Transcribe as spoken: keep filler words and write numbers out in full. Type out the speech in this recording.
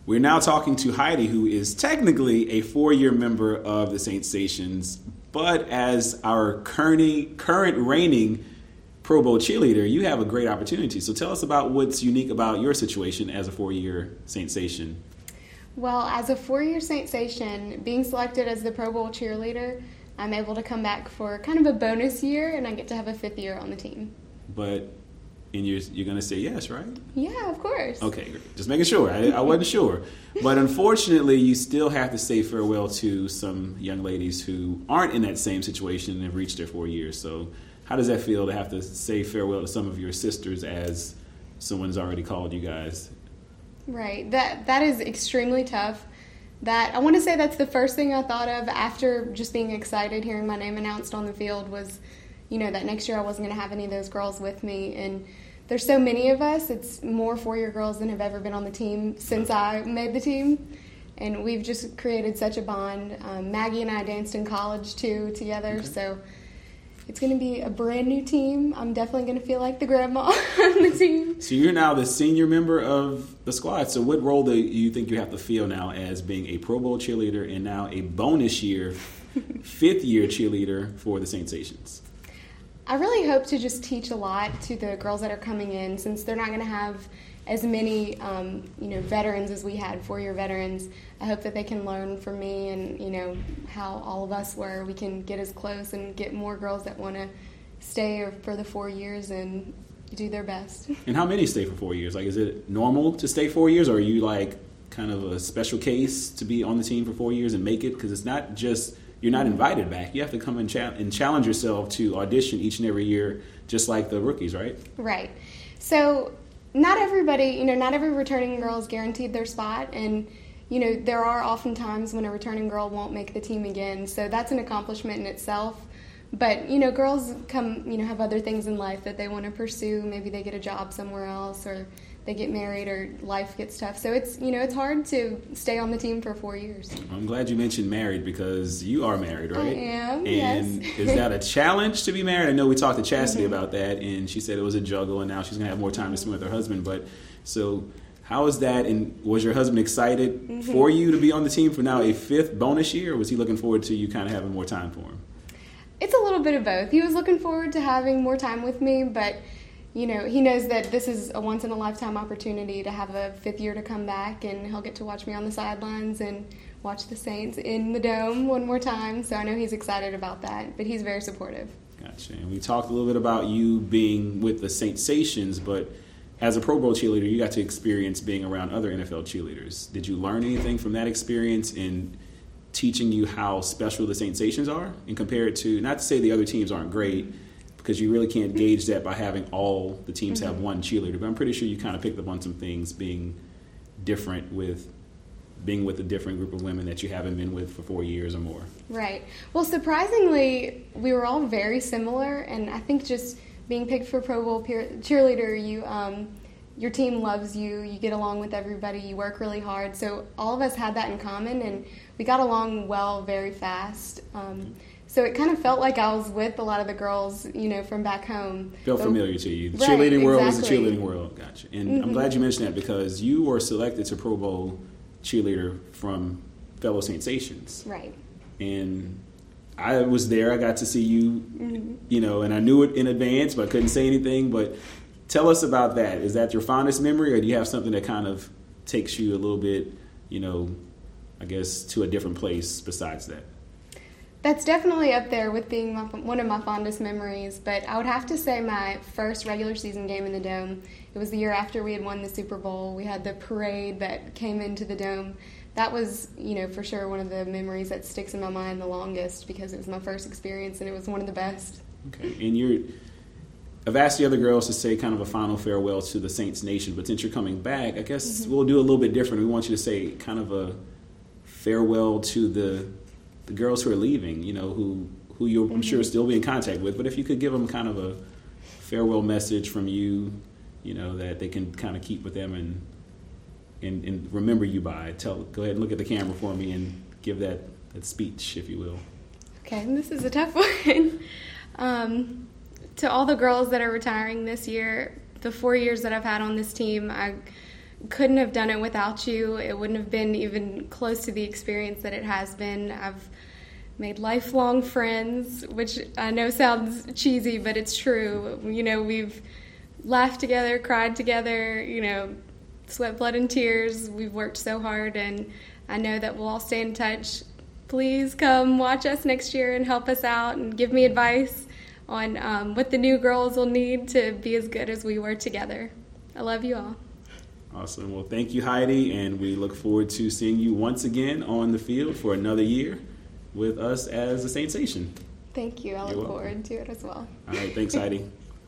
We're now talking to Heidi, who is technically a four-year member of the Saint Stations, but as our current, current reigning Pro Bowl cheerleader, you have a great opportunity. So tell us about what's unique about your situation as a four-year Saint Station. Well, as a four-year Saint Station, being selected as the Pro Bowl cheerleader, I'm able to come back for kind of a bonus year, and I get to have a fifth year on the team. But and you're, you're going to say yes, right? Yeah, of course. Okay, great. Just making sure. I, I wasn't sure. But unfortunately, you still have to say farewell to some young ladies who aren't in that same situation and have reached their four years. So how does that feel to have to say farewell to some of your sisters as someone's already called you guys? Right. That That is extremely tough. That I want to say that's the first thing I thought of after just being excited, hearing my name announced on the field was, you know, that next year I wasn't going to have any of those girls with me. And there's so many of us. It's more four-year girls than have ever been on the team since I made the team. And we've just created such a bond. Um, Maggie and I danced in college, too, together. Okay. So it's going to be a brand new team. I'm definitely going to feel like the grandma on the team. So you're now the senior member of the squad. So what role do you think you have to feel now as being a Pro Bowl cheerleader and now a bonus year, fifth-year cheerleader for the Saint Stations? I really hope to just teach a lot to the girls that are coming in, since they're not going to have as many, um, you know, veterans as we had, four-year veterans. I hope that they can learn from me and, you know, how all of us were. We can get as close and get more girls that want to stay for the four years and do their best. And how many stay for four years? Like, is it normal to stay four years, or are you, like, kind of a special case to be on the team for four years and make it? Because it's not just... You're not invited back. You have to come and, cha- and challenge yourself to audition each and every year, just like the rookies, right? Right. So not everybody, you know, not every returning girl is guaranteed their spot. And, you know, there are often times when a returning girl won't make the team again. So that's an accomplishment in itself. But, you know, girls come, you know, have other things in life that they want to pursue. Maybe they get a job somewhere else, or they get married, or life gets tough. So it's, you know, it's hard to stay on the team for four years. I'm glad you mentioned married, because you are married, right? I am, and yes. Is that a challenge to be married? I know we talked to Chastity mm-hmm. about that, and she said it was a juggle, and now she's going to have more time to spend with her husband. But so how is that, and was your husband excited mm-hmm. for you to be on the team for now a fifth bonus year, or was he looking forward to you kind of having more time for him? It's a little bit of both. He was looking forward to having more time with me, but you know, he knows that this is a once-in-a-lifetime opportunity to have a fifth year to come back, and he'll get to watch me on the sidelines and watch the Saints in the Dome one more time. So I know he's excited about that, but he's very supportive. Gotcha. And we talked a little bit about you being with the Saint Stations, but as a Pro Bowl cheerleader, you got to experience being around other N F L cheerleaders. Did you learn anything from that experience in teaching you how special the Saint Stations are, and compare it to, not to say the other teams aren't great, because you really can't gauge that by having all the teams mm-hmm. have one cheerleader. But I'm pretty sure you kind of picked up on some things being different with being with a different group of women that you haven't been with for four years or more. Right. Well, surprisingly, we were all very similar, and I think just being picked for Pro Bowl peer- cheerleader, you um, your team loves you, you get along with everybody, you work really hard. So all of us had that in common, and we got along well very fast. Um, So it kind of felt like I was with a lot of the girls, you know, from back home. Felt but, familiar to you. The right, cheerleading world exactly. is the cheerleading world. Gotcha. And mm-hmm. I'm glad you mentioned that, because you were selected to Pro Bowl cheerleader from fellow Saint Stations. Right. And I was there. I got to see you, mm-hmm. you know, and I knew it in advance, but I couldn't say anything. But tell us about that. Is that your fondest memory, or do you have something that kind of takes you a little bit, you know, I guess, to a different place besides that? That's definitely up there with being my, one of my fondest memories, but I would have to say my first regular season game in the Dome. It was the year after we had won the Super Bowl. We had the parade that came into the Dome. That was, you know, for sure one of the memories that sticks in my mind the longest, because it was my first experience and it was one of the best. Okay, and you're, I've asked the other girls to say kind of a final farewell to the Saints Nation, but since you're coming back, I guess mm-hmm. we'll do a little bit different. We want you to say kind of a farewell to the the girls who are leaving, you know, who, who you'll, I'm sure, still be in contact with. But if you could give them kind of a farewell message from you, you know, that they can kind of keep with them and and, and remember you by. Tell, go ahead and look at the camera for me and give that, that speech, if you will. Okay, this is a tough one. um, to all the girls that are retiring this year, the four years that I've had on this team, I couldn't have done it without you. It wouldn't have been even close to the experience that it has been. I've made lifelong friends, which I know sounds cheesy, but it's true. You know, we've laughed together, cried together, you know, sweat, blood, and tears. We've worked so hard, and I know that we'll all stay in touch. Please come watch us next year and help us out and give me advice on um, what the new girls will need to be as good as we were together. I love you all. Awesome. Well, thank you, Heidi, and we look forward to seeing you once again on the field for another year with us as a Saints Nation. Thank you. I look forward to it as well. All right. Thanks, Heidi.